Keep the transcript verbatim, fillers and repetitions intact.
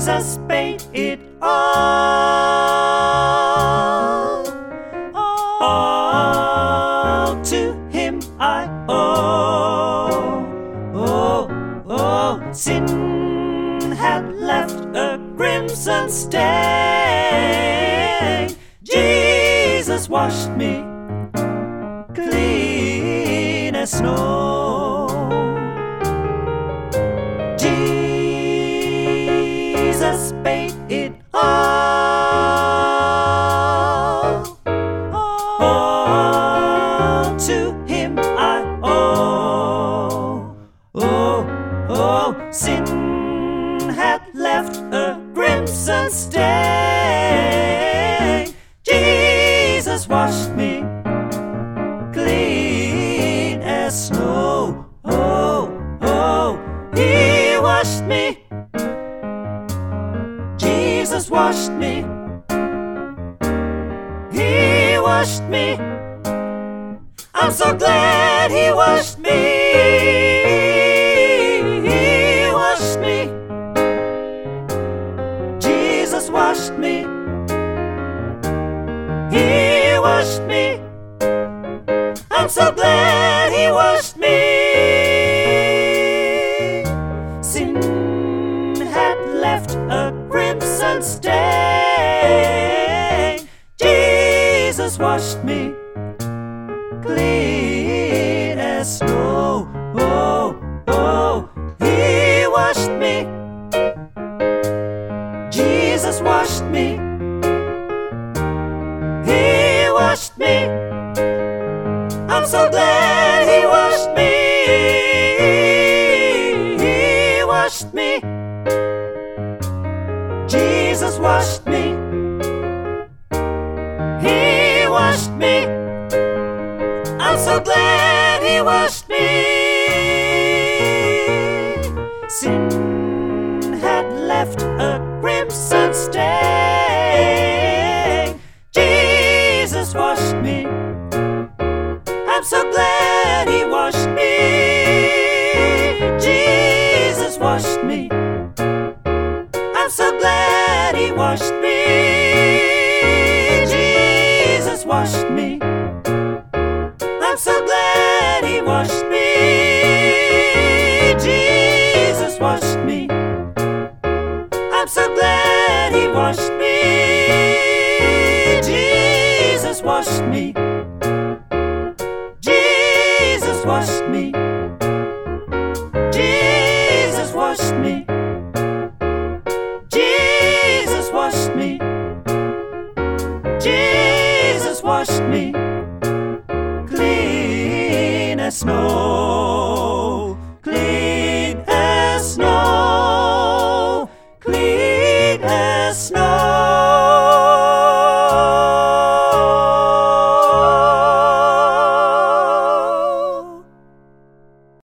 Jesus paid it all. All to him I owe. Oh, oh, sin had left a crimson stain. Jesus washed me clean as snow. Jesus paid it all. All to him I owe. Oh, oh, sin had left a crimson stain. Jesus washed me clean as snow. Oh, oh, he washed me. Jesus washed me. He washed me. I'm so glad he washed me. He washed me. Jesus washed me. He washed me. I'm so glad he washed me. Sin had left a crimson stain. Jesus washed me clean as snow. Oh, oh, he washed me. Jesus washed me. He washed me. I'm so glad he washed me. He washed me. Jesus washed me. He washed me. I'm so glad he washed me. Sin had left a crimson stain. Jesus washed me. I'm so glad he washed me. Jesus washed me. I'm so glad he washed